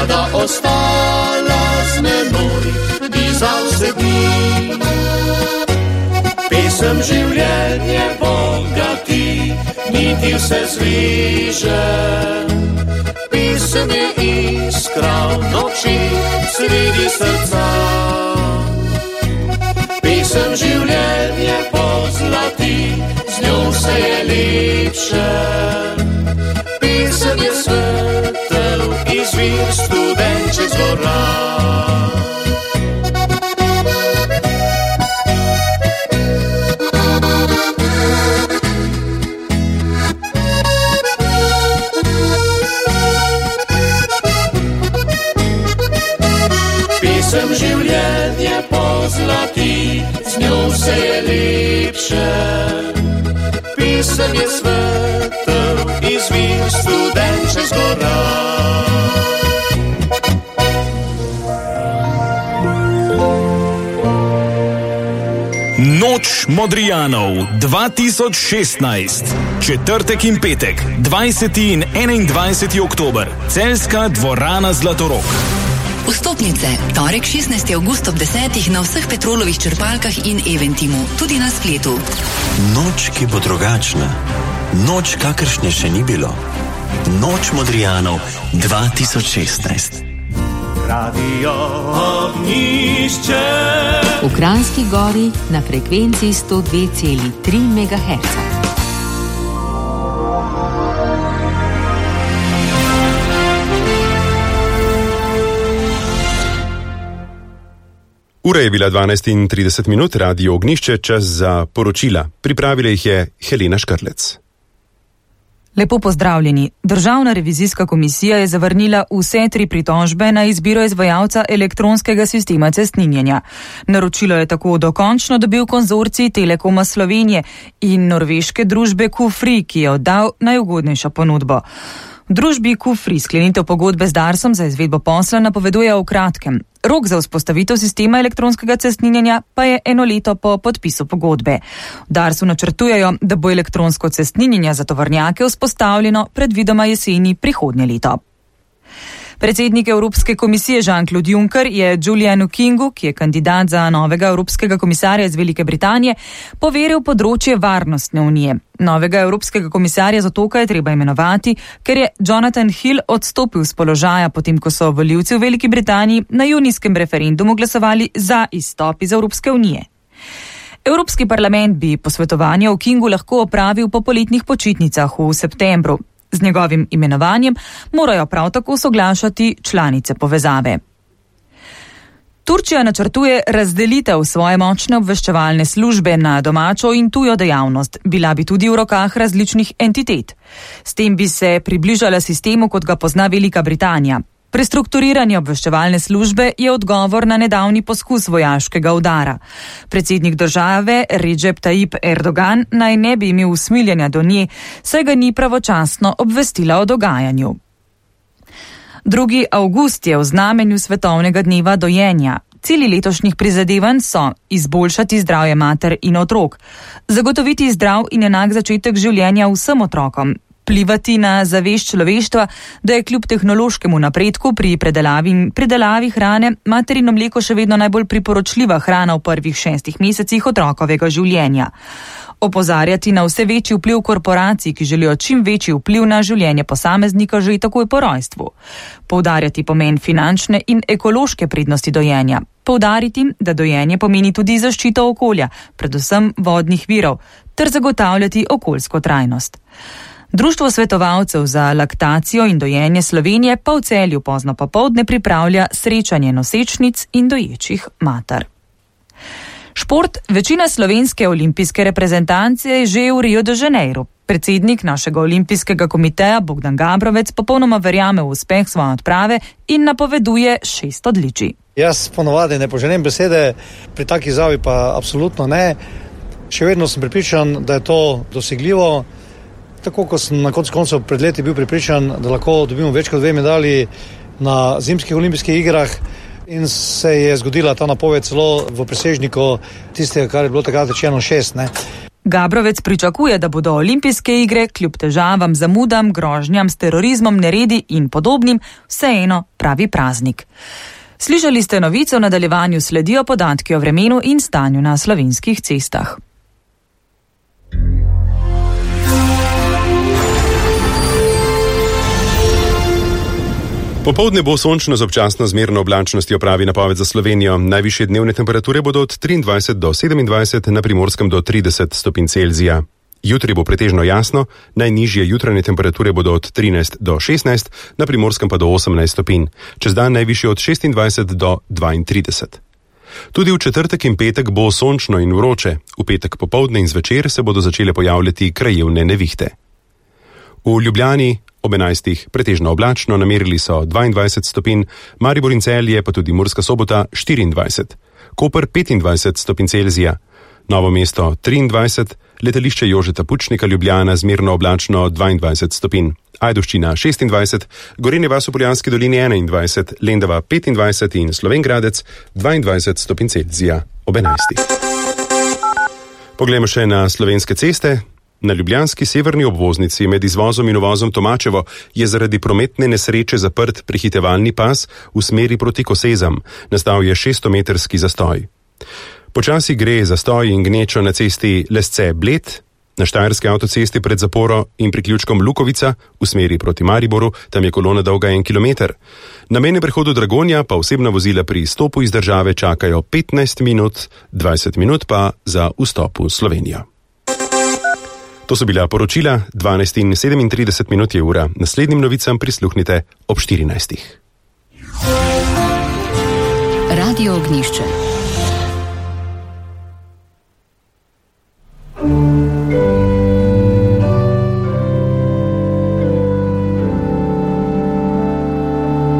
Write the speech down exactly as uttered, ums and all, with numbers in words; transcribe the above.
rada ostala z menoj, bi za vse dni. Pesem življenje bogati, niti vse zviže. Pesem je iskra v noči, sredi srca. Pesem življenje pozlati, z njo vse je lepše. Pesem je svetel izvir, studenče z gora. Pesem življenje pozlati, z njo vse je lepše. Pesem je svetel izvir, studenče z gora. Noč Modrijanov dva tisoč šestnajst. Četrtek in petek, dvajseti in enaindvajseti oktober. Celjska dvorana Zlatorog. Vstopnice, torek šestnajsti avgust ob desetih na vseh Petrolovih črpalkah in Eventimu, tudi na spletu. Noč, ki bo drugačna. Noč, kakršne še ni bilo. Noč Modrijanov dva tisoč šestnajst. Radio Ognjišče. V Kranjski Gori na frekvenciji sto dve celi tri megaherca. Ura je bila dvanajst in trideset minut, Radio Ognjišče, čas za poročila. Pripravila jih je Helena Škrlec. Lepo pozdravljeni. Državna revizijska komisija je zavrnila vse tri pritožbe na izbiro izvajalca elektronskega sistema cestninjenja. Naročilo je tako dokončno dobil konzorcij Telekoma Slovenije in norveške družbe Q Free, ki je oddal najugodnejšo ponudbo. V družbi Q Free sklenitev pogodbe z Darsom za izvedbo posla napoveduje v kratkem. Rok za vzpostavitev sistema elektronskega cestninjenja pa je eno leto po podpisu pogodbe. V Darsu načrtujejo, da bo elektronsko cestninjenje za tovornjake vzpostavljeno predvidoma jeseni prihodnje leto. Predsednik Evropske komisije Jean-Claude Juncker je Julianu Kingu, ki je kandidat za novega evropskega komisarja iz Velike Britanije, poveril področje varnostne unije. Novega evropskega komisarja z otoka je treba imenovati, ker je Jonathan Hill odstopil z položaja, potem ko so volivci v Veliki Britaniji na junijskem referendumu glasovali za izstop iz Evropske unije. Evropski parlament bi posvetovanje o Kingu lahko opravil po poletnih počitnicah v septembru. Z njegovim imenovanjem morajo prav tako soglašati članice povezave. Turčija načrtuje razdelitev svoje močne obveščevalne službe na domačo in tujo dejavnost, bila bi tudi v rokah različnih entitet. S tem bi se približala sistemu, kot ga pozna Velika Britanija. Prestrukturiranje obveščevalne službe je odgovor na nedavni poskus vojaškega udara. Predsednik države Recep Tayyip Erdogan naj ne bi imel usmiljenja do nje, saj ga ni pravočasno obvestila o dogajanju. drugi avgust je v znamenju svetovnega dneva dojenja. Cilji letošnjih prizadevanj so izboljšati zdravje mater in otrok, zagotoviti zdrav in enak začetek življenja vsem otrokom, vplivati na zavest človeštva, da je kljub tehnološkemu napredku pri predelavi, predelavi hrane materino mleko še vedno najbolj priporočljiva hrana v prvih šestih mesecih otrokovega življenja. Opozarjati na vse večji vpliv korporacij, ki želijo čim večji vpliv na življenje posameznika že takoj po rojstvu. Poudarjati pomen finančne in ekološke prednosti dojenja. Poudariti, da dojenje pomeni tudi zaščito okolja, predvsem vodnih virov, ter zagotavljati okoljsko trajnost. Društvo svetovalcev za laktacijo in dojenje Slovenije pa v Celju pozno popoldne pripravlja srečanje nosečnic in doječih mater. Šport. Večina slovenske olimpijske reprezentance je že v Rio de Janeiro. Predsednik našega olimpijskega komiteja Bogdan Gabrovec popolnoma verjame v uspeh svoje odprave in napoveduje šest odličij. Jaz ponovadi ne poženem besede, pri taki izjavi pa absolutno ne. Še vedno sem prepričan, da je to dosegljivo. Tako kot sem na koncu koncev pred leti bil prepričan, da lahko dobimo več kot dve medalji na zimskih olimpijskih igrah, in se je zgodila ta napoved celo v presežniku tistega, kar je bilo takrat rečeno šest. Ne. Gabrovec pričakuje, da bodo olimpijske igre kljub težavam, zamudam, grožnjam s terorizmom, neredi in podobnim vseeno pravi praznik. Slišali ste novico, v nadaljevanju sledijo podatki o vremenu in stanju na slovenskih cestah. Popoldne bo sončno z občasno zmerno oblačnostjo, pravi napoved za Slovenijo. Najvišje dnevne temperature bodo od triindvajset do sedemindvajset, na Primorskem do trideset stopinj Celzija. Jutri bo pretežno jasno, najnižje jutranje temperature bodo od trinajst do šestnajst, na Primorskem pa do osemnajst stopinj. Čez dan najvišje od šestindvajset do dvaintrideset. Tudi v četrtek in petek bo sončno in vroče. V petek popoldne in zvečer se bodo začele pojavljati krajevne nevihte. V Ljubljani ob enajstih pretežno oblačno, namerili so dvaindvajset stopinj, Maribor in Celje pa tudi Murska Sobota štiriindvajset, Koper petindvajset stopinj Celzija, Novo mesto triindvajset, letališče Jožeta Pučnika Ljubljana zmerno oblačno dvaindvajset stopinj, Ajdovščina šestindvajset, Gorenje vas v Poljanski dolini enaindvajset, Lendava petindvajset in Slovenj Gradec dvaindvajset stopinj Celzija ob enajstih. Poglejmo še na slovenske ceste. Na ljubljanski severni obvoznici med izvozom in uvozom Tomačevo je zaradi prometne nesreče zaprt prehitevalni pas v smeri proti Kosezam. Nastal je šeststometrski zastoj. Počasi gre zastoj in gnečo na cesti Lesce-Bled, na štajerski avtocesti pred zaporo in priključkom Lukovica v smeri proti Mariboru, tam je kolona dolga en kilometer. Na mejnem prehodu Dragonja pa osebna vozila pri izstopu iz države čakajo petnajst minut, dvajset minut pa za vstop v Slovenijo. To so bila poročila, dvanajst in sedemintrideset minut je ura. Naslednjim novicam prisluhnite ob štirinajstih. Radio Ognjišče.